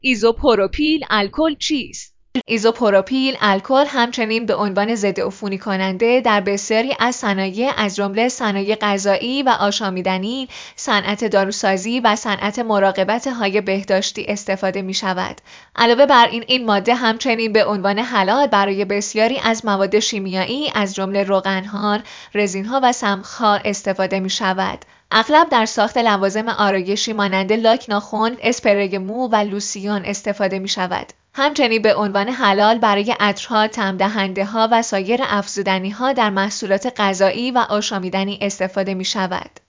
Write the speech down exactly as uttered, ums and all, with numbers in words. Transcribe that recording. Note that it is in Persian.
ایزوپروپیل الکل چیست؟ ایزوپروپیل الکل همچنین به عنوان ضدعفونی کننده در بسیاری از صنایع از جمله صنایع غذایی و آشامیدنی، صنعت داروسازی و صنعت مراقبت های بهداشتی استفاده می شود. علاوه بر این این ماده همچنین به عنوان حلال برای بسیاری از مواد شیمیایی از جمله روغن‌ها، رزین‌ها و صمغ‌ها استفاده می شود. اغلب در ساخت لوازم آرایشی مانند لاک ناخن، اسپری مو و لوسیون استفاده می شود. همچنین به عنوان حلال برای عطرها، طعم‌دهنده‌ها و سایر افزودنی‌ها در محصولات غذایی و آشامیدنی استفاده می شود.